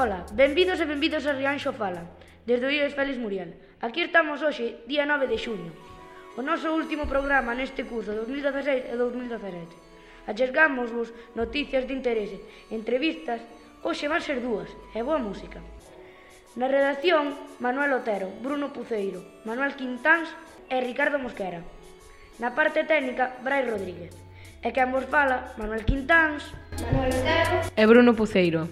Ola, benvidos e benvidos a Rianxo Fala, desde o IES Félix Muriel. Aquí estamos hoxe, día 9 de xuño, o noso último programa neste curso 2016 e 2017. Achesgámosvos noticias de interese, entrevistas, hoxe van ser dúas, e boa música. Na redacción, Manuel Otero, Bruno Puceiro, Manuel Quintáns e Ricardo Mosquera. Na parte técnica, Brais Rodríguez. E quen vos fala, Manuel Quintáns, Manuel Otero e Bruno Puceiro.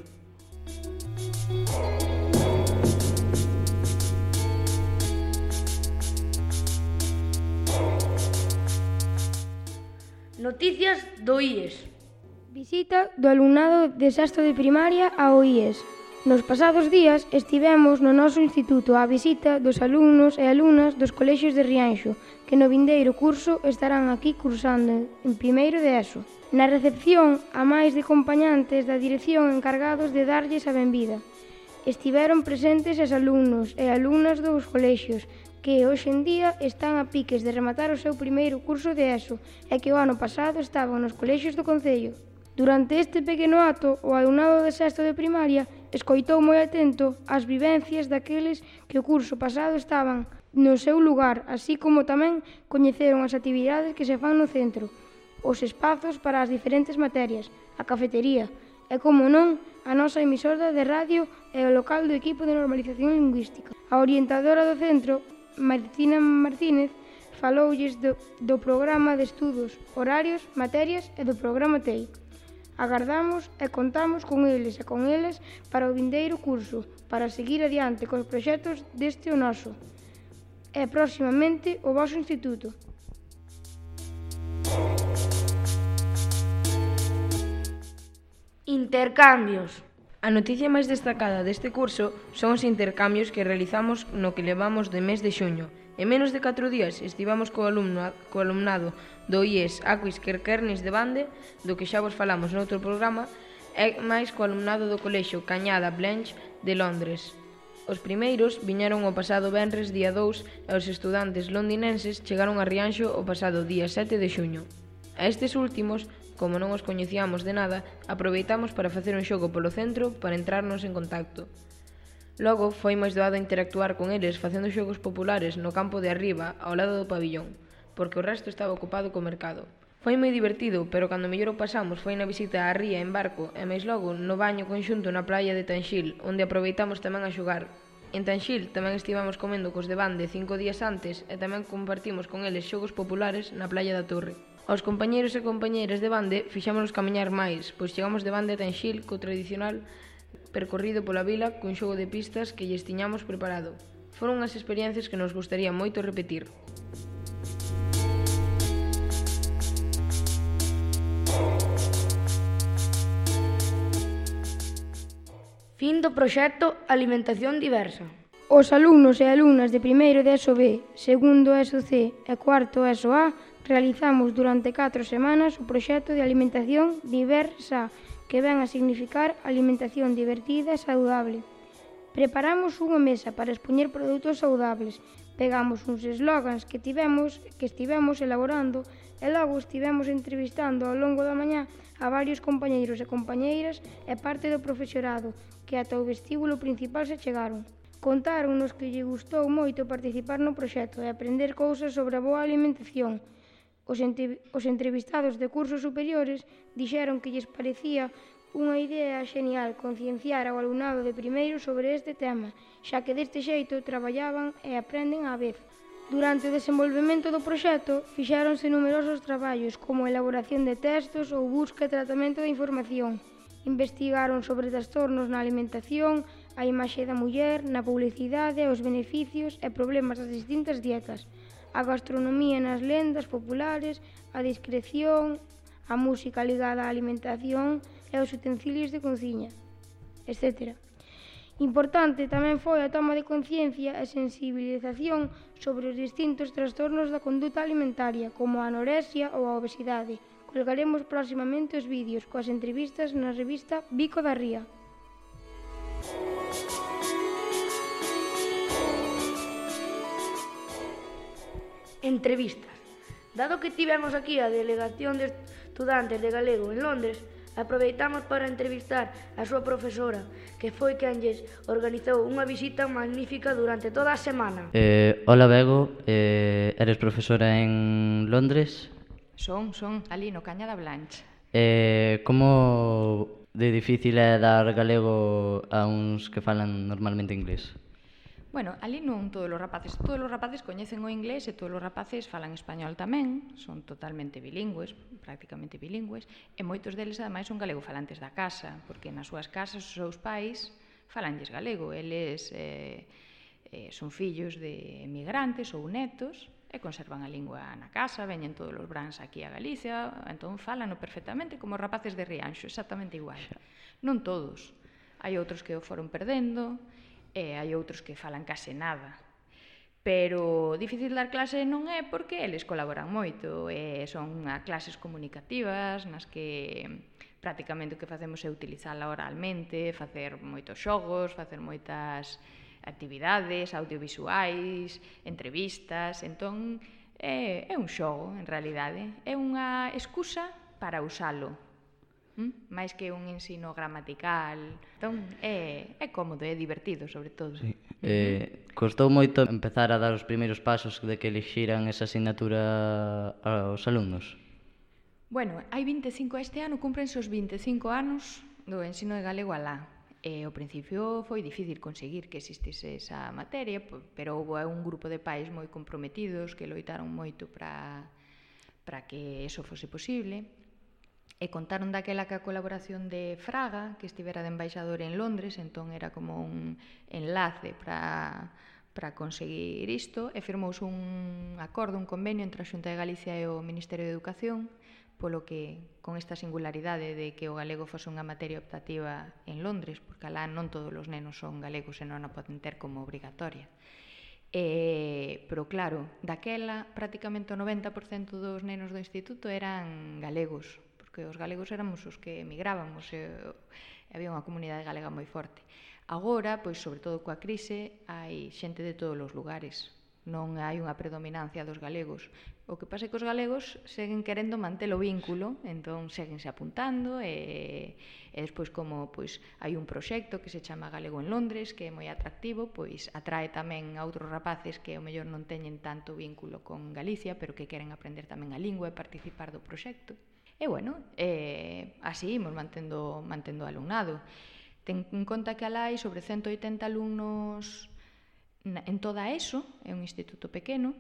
Noticias do IES. Visita do alumnado de sexto de primaria ao IES. Nos pasados días estivemos no noso instituto á visita dos alumnos e alumnas dos colexios de Rianxo, que no vindeiro curso estarán aquí cursando en primeiro de ESO. Na recepción, a máis de acompañantes da dirección encargados de darlles a benvida. Estiveron presentes os alumnos e alumnas dos colexios, que hoxe en día están a piques de rematar o seu primeiro curso de ESO e que o ano pasado estaban nos colexios do Concello. Durante este pequeno acto, o alumnado de sexto de primaria escoitou moi atento as vivencias daqueles que o curso pasado estaban no seu lugar, así como tamén coñeceron as actividades que se fan no centro, os espazos para as diferentes materias, a cafetería e, como non, a nosa emisora de radio e o local do equipo de normalización lingüística. A orientadora do centro, Martina Martínez, faloulles do programa de estudos, horarios, materias e do programa TEI. Agardamos e contamos con eles e con eles para o vindeiro curso, para seguir adiante cos proxectos deste o noso e proximamente o voso instituto. Intercambios. A noticia máis destacada deste curso son os intercambios que realizamos no que levamos de mes de xuño. En menos de 4 días estivamos co alumnado do IES Aquis Querquernis de Bande, do que xa vos falamos noutro programa, e máis co alumnado do colexio Cañada Blanche de Londres. Os primeiros viñeron o pasado venres día 2 e os estudantes londinenses chegaron a Rianxo o pasado día 7 de xuño. A estes últimos, como non os coñecíamos de nada, aproveitamos para facer un xogo polo centro para entrarnos en contacto. Logo, foi máis doado interactuar con eles facendo xogos populares no campo de arriba, ao lado do pabillón, porque o resto estaba ocupado co mercado. Foi moi divertido, pero cando mellor o pasamos foi na visita á ría en barco e máis logo no baño conxunto na praia de Tanxil, onde aproveitamos tamén a xogar. En Tanxil tamén estivamos comendo cos de Bande 5 días antes e tamén compartimos con eles xogos populares na playa da Torre. Aos compañeiros e compañeiras de Bande fixámonos camiñar máis, pois chegamos de Bande a Tanxil co tradicional percorrido pola vila cun xogo de pistas que lles tiñamos preparado. Foron unhas experiencias que nos gustaría moito repetir. Fin do proxecto Alimentación Diversa. Os alumnos e alumnas de primeiro de ESO B, segundo ESO C e cuarto ESO A realizamos durante 4 semanas o proxecto de alimentación diversa, que ven a significar alimentación divertida e saudable. Preparamos unha mesa para expoñer produtos saudables, pegamos uns eslogans que estivemos elaborando e logo estivemos entrevistando ao longo da mañá a varios compañeiros e compañeiras e parte do profesorado que ata o vestíbulo principal se chegaron. Contáronnos que lle gustou moito participar no proxecto e aprender cousas sobre a boa alimentación. Os entrevistados de cursos superiores dixeron que lles parecía unha idea xenial concienciar ao alumnado de primeiro sobre este tema, xa que deste xeito traballaban e aprenden á vez. Durante o desenvolvemento do proxecto fixéronse numerosos traballos como elaboración de textos ou busca e tratamento da información. Investigaron sobre trastornos na alimentación, a imaxe da muller, na publicidade, os beneficios e problemas das distintas dietas, a gastronomía nas lendas populares, a discreción, a música ligada á alimentación e os utensilios de cociña, etc. Importante tamén foi a toma de conciencia e sensibilización sobre os distintos trastornos da conduta alimentaria, como a anorexia ou a obesidade. Colgaremos próximamente os vídeos coas entrevistas na revista Bico da Ría. Entrevistas. Dado que tivemos aquí a delegación de estudantes de galego en Londres, aproveitamos para entrevistar a súa profesora, que foi quen lles organizou unha visita magnífica durante toda a semana. Hola, Bego. Eres profesora en Londres? Son, ali no Caña da Blanche. Como de difícil é dar galego a uns que falan normalmente inglés? Bueno, ali non todos os rapaces coñecen o inglés e todos os rapaces falan español tamén, son totalmente bilingües, prácticamente bilingües, e moitos deles ademais son galegofalantes da casa, porque nas súas casas os seus pais falanlles galego, eles son fillos de emigrantes ou netos e conservan a lingua na casa, veñen todos os brans aquí a Galicia, entón falano perfectamente como os rapaces de Rianxo, exactamente igual. Non todos, hai outros que o foron perdendo, e hai outros que falan case nada. Pero difícil dar clase non é porque eles colaboran moito, son clases comunicativas nas que prácticamente o que facemos é utilizala oralmente, facer moitos xogos, facer moitas actividades audiovisuais, entrevistas, entón é un xogo, en realidade, é unha excusa para usalo. Máis que un ensino gramatical. Entón, é cómodo, é divertido, sobre todo. Sí. Costou moito empezar a dar os primeiros pasos de que elixiran esa asignatura aos alumnos? Bueno, hai 25, este ano cúmprense os 25 anos do ensino de galego alá. Ao principio foi difícil conseguir que existise esa materia, pero houve un grupo de pais moi comprometidos que loitaron moito para que eso fose posible. E contaron daquela que a colaboración de Fraga, que estivera de embaixador en Londres, entón era como un enlace para conseguir isto, e firmouse un acordo, un convenio entre a Xunta de Galicia e o Ministerio de Educación, polo que, con esta singularidade de que o galego fose unha materia optativa en Londres, porque alá non todos os nenos son galegos e non a poden ter como obrigatoria. Pero claro, daquela prácticamente o 90% dos nenos do instituto eran galegos, porque os galegos éramos os que emigrábamos e había unha comunidade galega moi forte. Agora, pois, sobre todo coa crise, hai xente de todos os lugares. Non hai unha predominancia dos galegos. O que pasa é que os galegos seguen querendo manter o vínculo, entón seguense apuntando e despois como pois hai un proxecto que se chama Galego en Londres, que é moi atractivo, pois atrae tamén a outros rapaces que ao mellor non teñen tanto vínculo con Galicia, pero que queren aprender tamén a lingua e participar do proxecto. E, bueno, así imos mantendo alumnado. Ten en conta que alá hai sobre 180 alumnos en toda a ESO, é un instituto pequeno,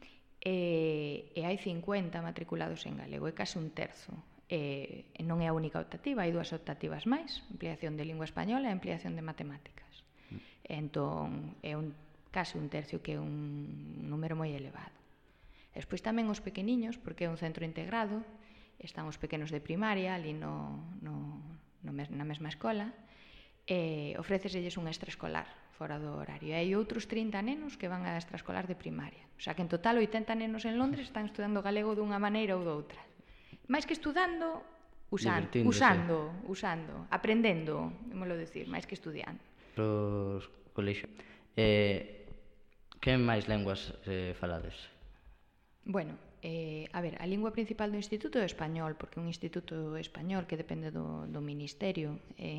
e hai 50 matriculados en galego, é case un terzo. E non é a única optativa, hai 2 optativas máis, ampliación de lingua española e ampliación de matemáticas. Entón, é case un tercio, que é un número moi elevado. Despois tamén os pequeniños, porque é un centro integrado, están os pequenos de primaria, ali na mesma escola, e ofréceselles un extraescolar fora do horario. E hai outros 30 nenos que van a extraescolar de primaria. O sea que en total 80 nenos en Londres están estudando galego dunha maneira ou doutra. máis que estudando, usando, aprendendo, vimoslo decir, máis que estudiando. Os colexios. Que máis linguas falades? Bueno, a ver, a lingua principal do instituto é o español, porque é un instituto español que depende do ministerio.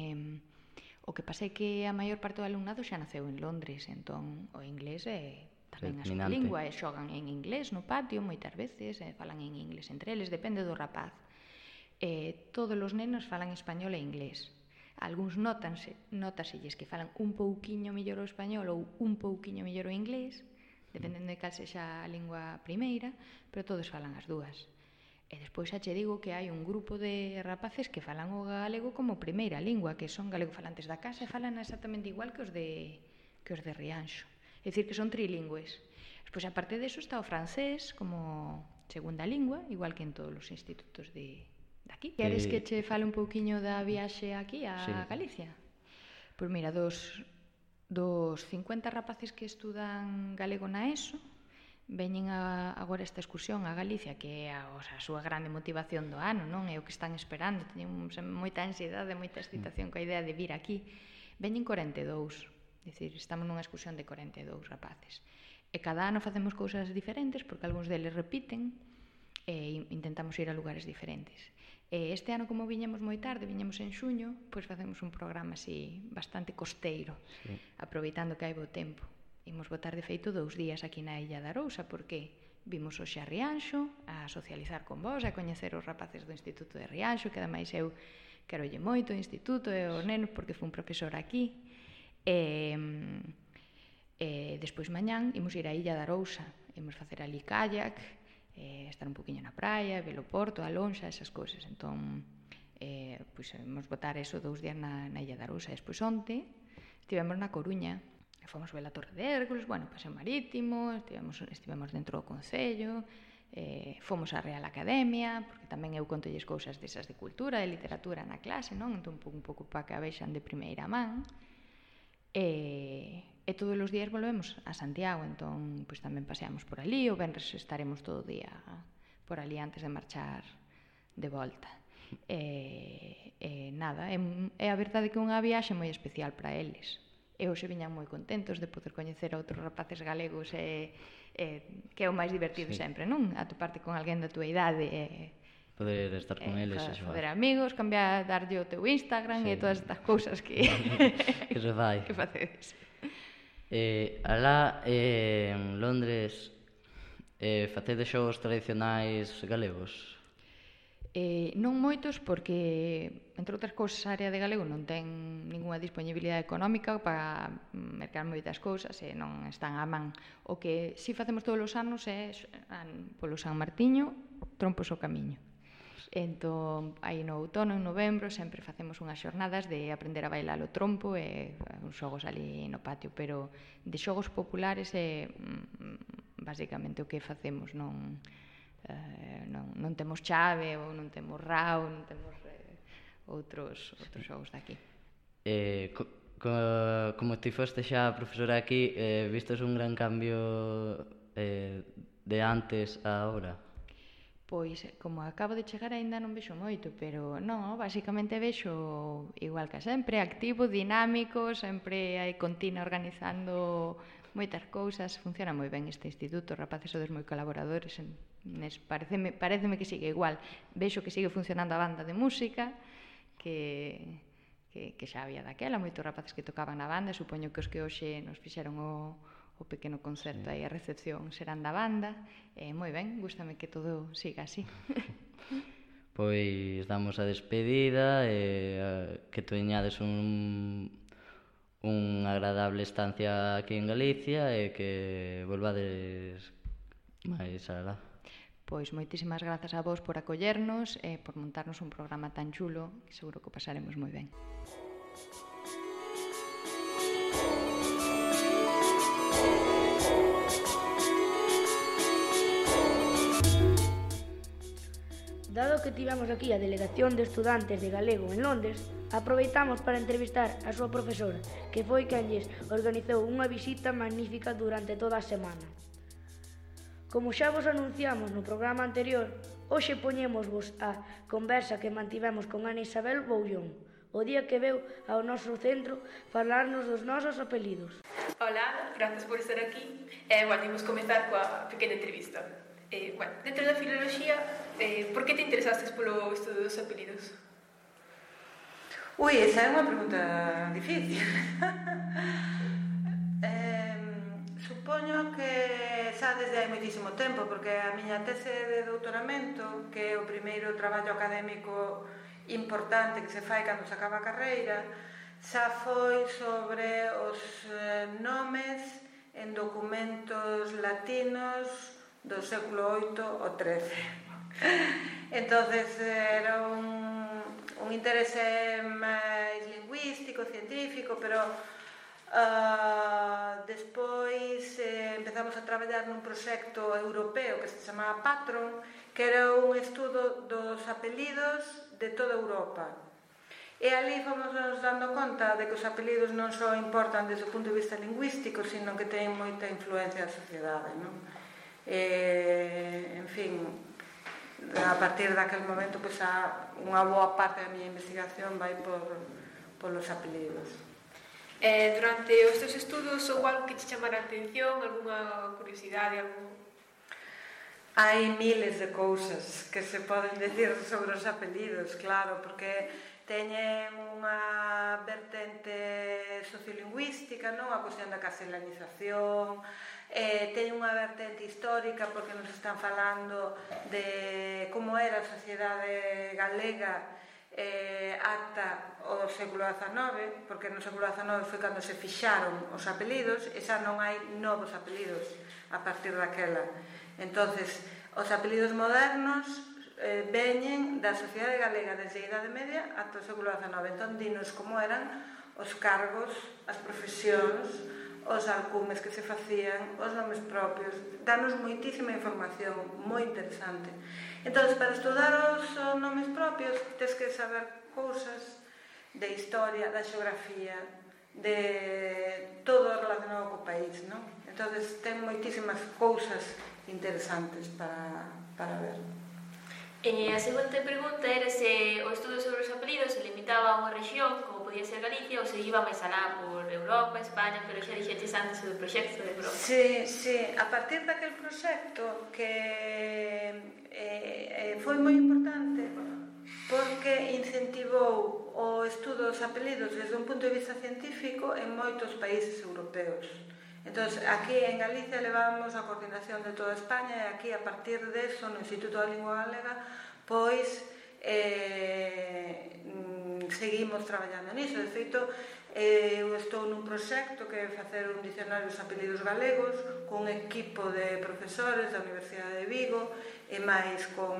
O que pasa é que a maior parte do alumnado xa naceu en Londres, entón o inglés é tamén a súa lingua, e xogan en inglés no patio moitas veces, falan en inglés entre eles, depende do rapaz. Todos os nenos falan español e inglés. Algúns nótaselles que falan un pouquiño mellor o español ou un pouquiño mellor o inglés, dependendo de cal sexa a lingua primeira, pero todos falan as dúas. E despois xa che digo que hai un grupo de rapaces que falan o galego como primeira lingua, que son galegofalantes da casa e falan exactamente igual que os de Rianxo. É dicir, que son trilingües. Despois, aparte deso, está o francés como segunda lingua, igual que en todos os institutos de aquí. Queres que che fale un pouquiño da viaxe aquí a Galicia? Pois mira, dos 50 rapaces que estudan galego na ESO, veñen agora esta excursión a Galicia, que é a súa grande motivación do ano, non? É o que están esperando, teñen moita ansiedade, moita excitación coa idea de vir aquí. Veñen 42, é dicir, estamos nunha excursión de 42 rapaces. E cada ano facemos cousas diferentes, porque algúns deles repiten, e intentamos ir a lugares diferentes. Este ano, como viñemos moi tarde, viñemos en xuño, pois facemos un programa así bastante costeiro, aproveitando que hai bo tempo. Imos botar de feito 2 días aquí na Illa de Arousa, porque vimos hoxe a Rianxo, a socializar con vos, a coñecer os rapaces do Instituto de Rianxo, que ademais eu querolle moito o Instituto e os nenos, porque fui un profesor aquí. Despois mañán imos ir á Illa de Arousa, imos facer ali kayak, estar un poquinho na praia, ver o porto, a lonxa, esas cousas. Entón, pois, imos botar eso 2 días na Illa de Arousa. Despois onte estivemos na Coruña, fomos ver a Torre de Hércules, paseo marítimo, estivemos dentro do Concello, fomos á Real Academia, porque tamén eu contolles cousas desas de cultura, de literatura na clase, non? Entón, un pouco para que a vexan de primeira man. E todos os días volvemos a Santiago, entón pois tamén paseamos por ali, o venres estaremos todo o día por ali antes de marchar de volta. Nada, é a verdade que é unha viaxe moi especial para eles. E hoxe viñan moi contentos de poder coñecer a outros rapaces galegos, que é o máis divertido sempre, non? Atoparte con alguén da túa idade, poder estar con eles e xogar. Fazer amigos, darlle o teu Instagram e todas estas cousas que que se fai. Que facedes. Alá en Londres facedes xogos tradicionais galegos? Non moitos porque, entre outras cousas, a área de galego non ten ninguna disponibilidade económica para mercar moitas cousas e non están á man. O que si facemos todos os anos é polo San Martiño, trompos o camiño. Entón, aí no outono, en novembro, sempre facemos unhas xornadas de aprender a bailar o trompo e uns xogos ali no patio, pero de xogos populares é basicamente o que facemos, non temos chave ou non temos rao, non temos outros xogos daqui. Como ti foste xa profesora aquí, vistes un gran cambio de antes a ahora? Pois, como acabo de chegar, aínda non vexo moito, pero non, basicamente vexo igual que sempre, activo, dinámico, sempre hai continua organizando moitas cousas, funciona moi ben este instituto, os rapaces sodes moi colaboradores, pareceme que sigue igual, vexo que sigue funcionando a banda de música, que xa había daquela, moitos rapaces que tocaban na banda, supoño que os que hoxe nos fixeron o pequeno concerto aí, a recepción serán da banda, moi ben, gústame que todo siga así. Pois damos a despedida e que teñades unha agradable estancia aquí en Galicia e que volvades máis alá. Pois moitísimas grazas a vos por acollernos e por montarnos un programa tan chulo, que seguro que o pasaremos moi ben. Dado que tivemos aquí a Delegación de Estudantes de Galego en Londres, aproveitamos para entrevistar a súa profesora, que foi quen lles organizou unha visita magnífica durante toda a semana. Como xa vos anunciamos no programa anterior, hoxe poñémosvos a conversa que mantivemos con Ana Isabel Boullón, o día que veu ao noso centro falarnos dos nosos apelidos. Hola, grazas por estar aquí. Imos comezar coa pequena entrevista. Dentro da filoloxía, por que te interesastes polo estudo dos apelidos? Ui, esa é unha pregunta difícil. Supoño que xa desde hai moitísimo tempo, porque a miña tese de doutoramento, que é o primeiro traballo académico importante que se fai cando se acaba a carreira, xa foi sobre os nomes en documentos latinos do século VIII ou XIII. Entonces era un interese máis lingüístico, científico, pero despois empezamos a traballar nun proxecto europeo que se chamaba Patron, que era un estudo dos apelidos de toda Europa. E ali fomos nos dando conta de que os apelidos non só importan desde o punto de vista lingüístico, sino que teñen moita influencia na sociedade, non? En fin, a partir daquel momento, pois, unha boa parte da miña investigación vai polos apelidos. Durante os teus estudos, houve algo que te chamara a atención, algunha curiosidade, algo? Hai miles de cousas que se poden decir sobre os apelidos, claro, porque teñen unha vertente sociolingüística, non? A cuestión da castelanización, teñen unha vertente histórica porque nos están falando de como era a sociedade galega ata o século XIX, porque no século XIX foi cando se fixaron os apelidos e xa non hai novos apelidos a partir daquela. Entonces, os apelidos modernos veñen da sociedade galega desde a Idade Media ata o século XIX. Entón, dinos como eran os cargos, as profesións, os alcumes que se facían, os nomes propios. Danos moitísima información, moi interesante. Entón, para estudar os nomes propios, tens que saber cousas de historia, da xeografía, de todo relacionado co país, non? Entón, ten moitísimas cousas interesantes para ver. A seguinte pregunta era se o estudo sobre os apelidos se limitaba a unha rexión, como podía ser Galicia, ou se iba máis alá por Europa, España, pero xa dixetes antes do proxecto de Europa. Sí, a partir daquel proxecto que foi moi importante porque incentivou o estudo dos apelidos desde un punto de vista científico en moitos países europeos. Entón, aquí en Galicia levábamos a coordinación de toda España e aquí, a partir deso, no Instituto da Lingua Galega, pois seguimos traballando niso. De feito, eu estou nun proxecto que é facer un dicionario dos apelidos galegos con un equipo de profesores da Universidade de Vigo e máis con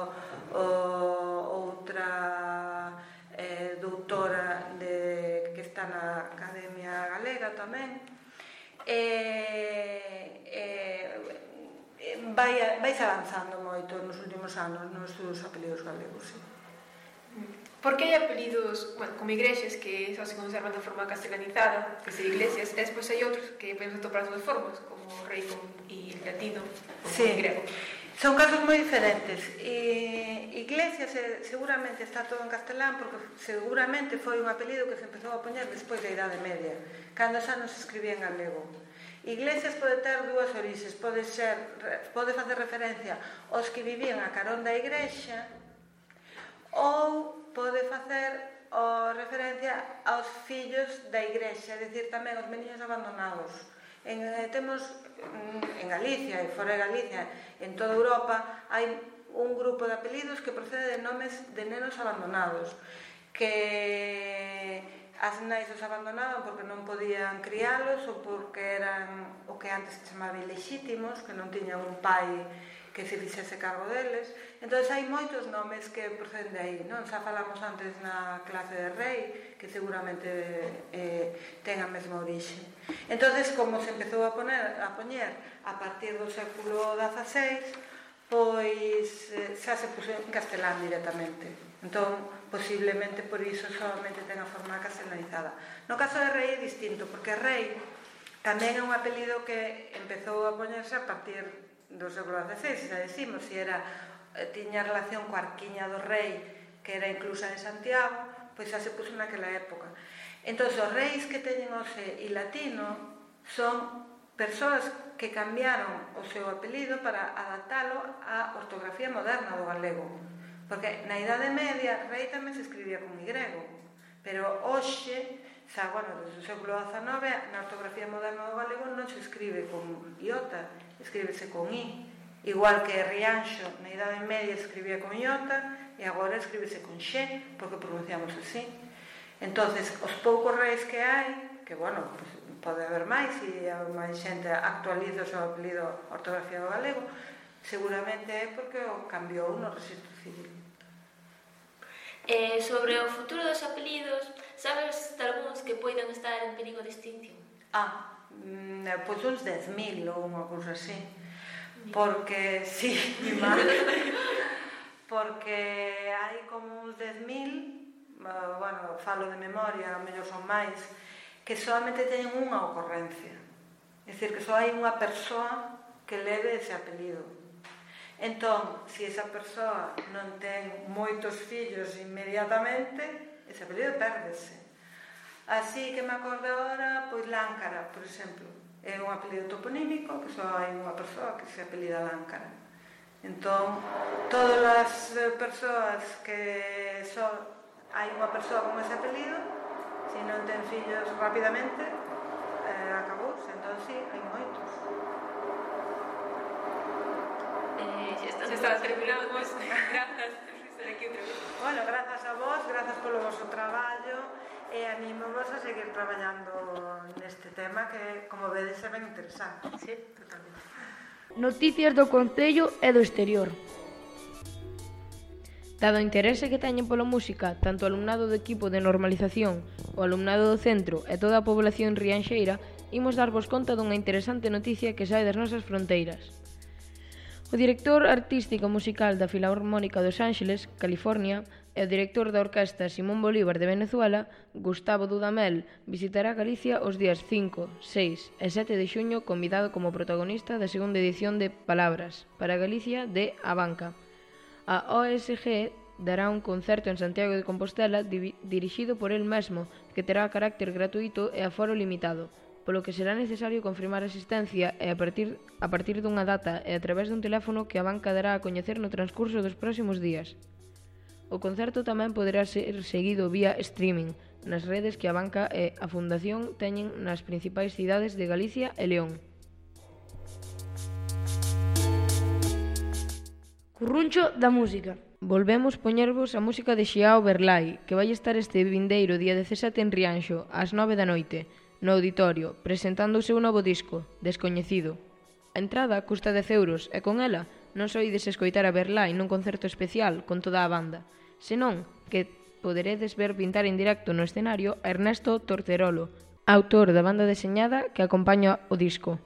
outra doutora que está na Academia Galega tamén. Vais avanzando moito nos últimos anos nos estudos dos apelidos galegos, sí. Por que hai apelidos, como igrexas que só se conservan de forma castelanizada, que se iglesias, e despois hai outros que podemos atopar as dúas formas, como rei e latino, ou grego? Son casos moi diferentes. Iglesias seguramente está todo en castelán porque seguramente foi un apelido que se empezou a poñer despois da Idade Media, cando xa non se escribía en galego. Iglesias pode ter dúas orixes, pode facer referencia aos que vivían a carón da igrexa ou pode facer referencia aos fillos da igrexa, é dicir, tamén aos meniños abandonados. Temos en Galicia e fora de Galicia, en toda Europa, hai un grupo de apelidos que procede de nomes de nenos abandonados, que as nais os abandonaban porque non podían crialos ou porque eran o que antes se chamaba ilexítimos, que non tiñan un pai que se fixese cargo deles. Entón, hai moitos nomes que proceden de aí, non? Xa falamos antes na clase de rei, que seguramente ten a mesma orixe. Entón, como se empezou a poñer a partir do século XVI, pois xa se puxo en castelán directamente. Entón, posiblemente por iso solamente ten a forma castelanizada. No caso de rei é distinto, porque rei tamén é un apelido que empezou a poñerse a partir do século XVI, xa decimos, se tiña relación coa arquiña do rei, que era inclusa en Santiago, pois xa se puxo naquela época. Entón, os reis que teñen o C e latino son persoas que cambiaron o seu apelido para adaptalo á ortografía moderna do galego. Porque na Idade Media, rei tamén se escribía con Y, pero hoxe, xa, desde o século XIX, na ortografía moderna do galego non se escribe con iota, escríbese con I. Igual que Rianxo, na Idade Media escribía con iota e agora escríbese con X, porque pronunciamos así. Entonces, os poucos reis que hai, que, pode haber máis, e máis xente actualiza o seu apelido ortografía do galego, seguramente é porque o cambiou no registro civil. Sobre o futuro dos apelidos, sabes de algúns que poidan estar en perigo de extinción? Pois uns 10.000 ou unha cousa así. Porque, sí, porque hai como uns 10.000, falo de memoria, a mellor son máis, que solamente teñen unha ocorrencia. É dicir, que só hai unha persoa que leve ese apelido. Entón, se esa persoa non ten moitos fillos inmediatamente, ese apelido pérdese. Así que me acordo agora, pois Láncara, por exemplo, é un apelido toponímico, que só hai unha persoa que se apelida Láncara. Entón, todas as persoas que hai unha persoa con ese apelido, se non ten fillos rapidamente, acabouse. Entón, sí, hai moitos. Xa está terminado, pues, grazas por estar aquí outra vez. Bueno, grazas a vos, grazas polo vosso traballo, e animamos a seguir traballando neste tema que, como vedes, é ben interesante. Sí, totalmente. Noticias do Concello e do exterior. Dado o interese que teñen pola música, tanto o alumnado do equipo de normalización, o alumnado do centro e toda a población rianxeira, imos darvos conta dunha interesante noticia que sae das nosas fronteiras. O director artístico musical da Filarmónica dos Ángeles, California, e o director da Orquesta Simón Bolívar de Venezuela, Gustavo Dudamel, visitará Galicia os días 5, 6 e 7 de xuño convidado como protagonista da segunda edición de Palabras para Galicia de A Banca. A OSG dará un concerto en Santiago de Compostela dirixido por el mesmo, que terá carácter gratuito e aforo limitado, polo que será necesario confirmar a asistencia e a partir dunha data e a través dun teléfono que a banca dará a coñecer no transcurso dos próximos días. O concerto tamén poderá ser seguido vía streaming nas redes que a banca e a Fundación teñen nas principais cidades de Galicia e León. Curruncho da música. Volvemos poñervos a música de Xiao Berlai, que vai estar este vindeiro día 17 en Rianxo, ás 9 da noite, no auditorio, presentando o seu novo disco, Descoñecido. A entrada custa 10 euros e con ela non só ides escoitar a Berlai nun concerto especial con toda a banda, senón que poderedes ver pintar en directo no escenario a Ernesto Torterolo, autor da banda deseñada que acompaña o disco.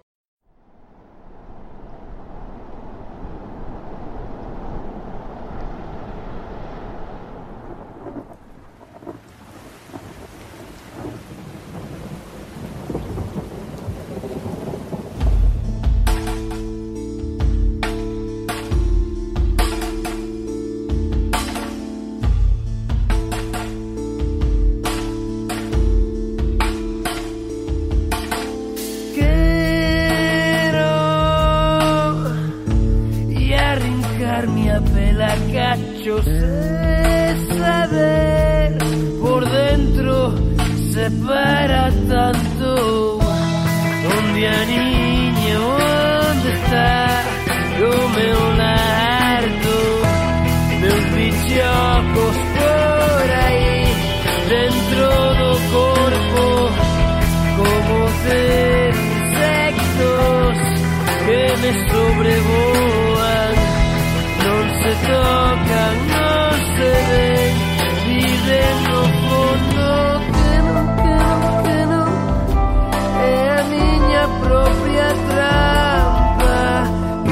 Cachos de saber por dentro separa tanto. Onde a niña, onde está o meu lardo, meus bichocos por aí dentro do corpo, como ter insectos que me sobrevoan. Non se tocan, non se ven, viven no fondo que non é a miña propia trampa,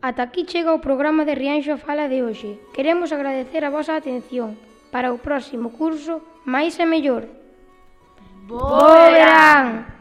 Ata aquí chega o programa de Rianxo Fala de hoxe. Queremos agradecer a vosa atención. Para o próximo curso, máis e mellor. Bo verán!